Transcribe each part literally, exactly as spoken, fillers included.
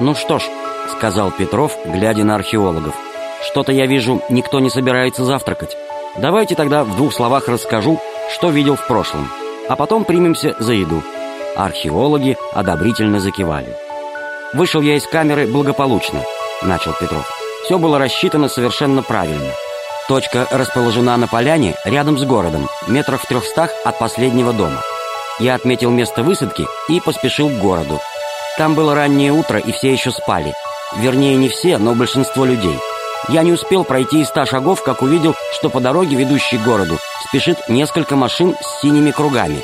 «Ну что ж», — сказал Петров, глядя на археологов, «что-то я вижу, никто не собирается завтракать. Давайте тогда в двух словах расскажу, что видел в прошлом, а потом примемся за еду». Археологи одобрительно закивали. «Вышел я из камеры благополучно», — начал Петров. «Все было рассчитано совершенно правильно. Точка расположена на поляне рядом с городом, метрах в трехстах от последнего дома. Я отметил место высадки и поспешил к городу. Там было раннее утро, и все еще спали. Вернее, не все, но большинство людей. Я не успел пройти и ста шагов, как увидел, что по дороге, ведущей к городу, спешит несколько машин с синими кругами.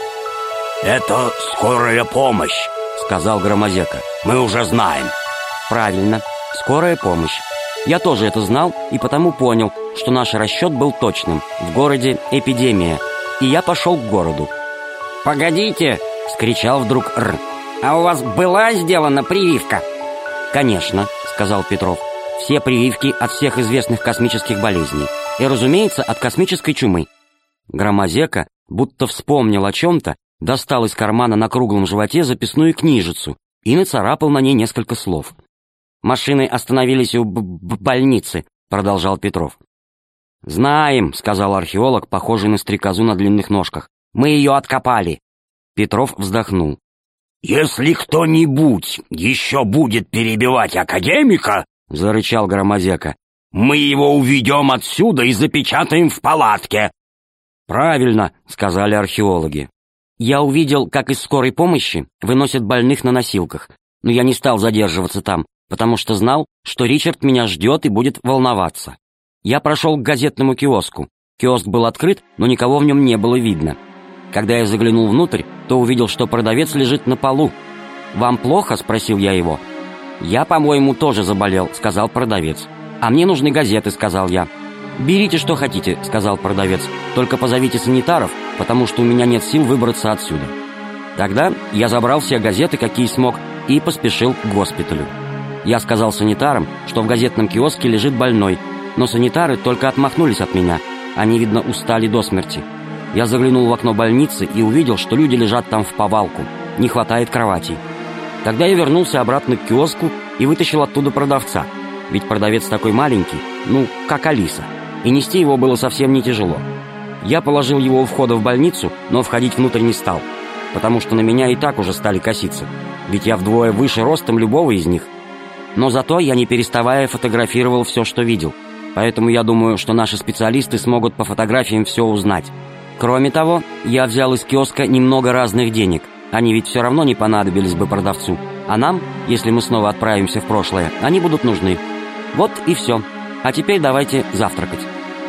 «Это скорая помощь», — сказал Громозека. «Мы уже знаем». «Правильно, скорая помощь. Я тоже это знал и потому понял, что наш расчет был точным. В городе эпидемия. И я пошел к городу». «Погодите!» — вскричал вдруг Р. «А у вас была сделана прививка?» «Конечно», — сказал Петров. «Все прививки от всех известных космических болезней. И, разумеется, от космической чумы». Громозека, будто вспомнил о чем-то, достал из кармана на круглом животе записную книжицу и нацарапал на ней несколько слов. «Машины остановились у б -б больницы», — продолжал Петров. «Знаем», — сказал археолог, похожий на стрекозу на длинных ножках. «Мы ее откопали». Петров вздохнул. «Если кто-нибудь еще будет перебивать академика, — зарычал Громозека, — мы его уведем отсюда и запечатаем в палатке». «Правильно», — сказали археологи. «Я увидел, как из скорой помощи выносят больных на носилках, но я не стал задерживаться там, потому что знал, что Ричард меня ждет и будет волноваться. Я прошел к газетному киоску. Киоск был открыт, но никого в нем не было видно. Когда я заглянул внутрь, то увидел, что продавец лежит на полу. «Вам плохо?» — спросил я его. «Я, по-моему, тоже заболел», — сказал продавец. «А мне нужны газеты», — сказал я. «Берите, что хотите», — сказал продавец. «Только позовите санитаров, потому что у меня нет сил выбраться отсюда». Тогда я забрал все газеты, какие смог, и поспешил к госпиталю. Я сказал санитарам, что в газетном киоске лежит больной, но санитары только отмахнулись от меня. Они, видно, устали до смерти. Я заглянул в окно больницы и увидел, что люди лежат там в повалку. Не хватает кроватей. Тогда я вернулся обратно к киоску и вытащил оттуда продавца. Ведь продавец такой маленький, ну, как Алиса. И нести его было совсем не тяжело. Я положил его у входа в больницу, но входить внутрь не стал, потому что на меня и так уже стали коситься. Ведь я вдвое выше ростом любого из них. Но зато я, не переставая, фотографировал все, что видел. Поэтому я думаю, что наши специалисты смогут по фотографиям все узнать. Кроме того, я взял из киоска немного разных денег. Они ведь все равно не понадобились бы продавцу. А нам, если мы снова отправимся в прошлое, они будут нужны. Вот и все. А теперь давайте завтракать.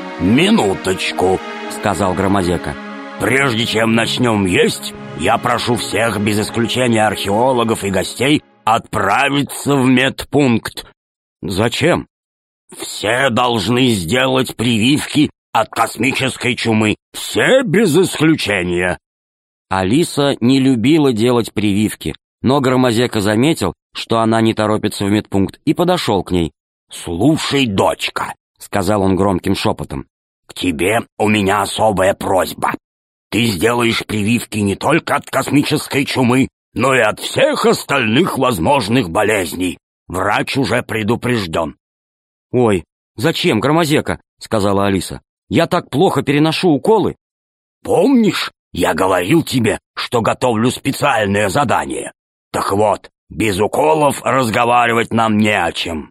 «Минуточку», — сказал Громозека. «Прежде чем начнем есть, я прошу всех, без исключения археологов и гостей, отправиться в медпункт». «Зачем?» «Все должны сделать прививки от космической чумы. Все без исключения». Алиса не любила делать прививки, но Громозека заметил, что она не торопится в медпункт, и подошел к ней. «Слушай, дочка», — сказал он громким шепотом, — «к тебе у меня особая просьба. Ты сделаешь прививки не только от космической чумы, но и от всех остальных возможных болезней. Врач уже предупрежден». «Ой, зачем, Громозека?» — сказала Алиса. «Я так плохо переношу уколы». «Помнишь, я говорил тебе, что готовлю специальное задание? Так вот, без уколов разговаривать нам не о чем».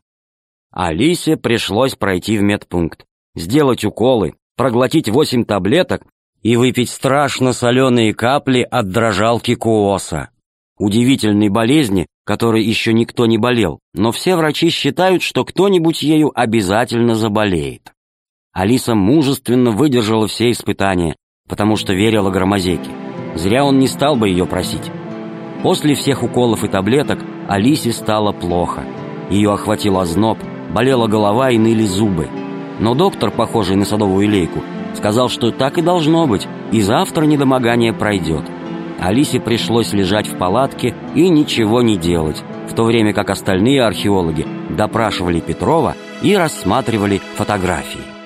Алисе пришлось пройти в медпункт, сделать уколы, проглотить восемь таблеток и выпить страшно соленые капли от дрожалки Куоса. Удивительной болезни, которой еще никто не болел, но все врачи считают, что кто-нибудь ею обязательно заболеет. Алиса мужественно выдержала все испытания, потому что верила Громозеке. Зря он не стал бы ее просить. После всех уколов и таблеток Алисе стало плохо. Ее охватил озноб, болела голова и ныли зубы. Но доктор, похожий на садовую лейку, сказал, что так и должно быть, и завтра недомогание пройдет. Алисе пришлось лежать в палатке и ничего не делать, в то время как остальные археологи допрашивали Петрова и рассматривали фотографии.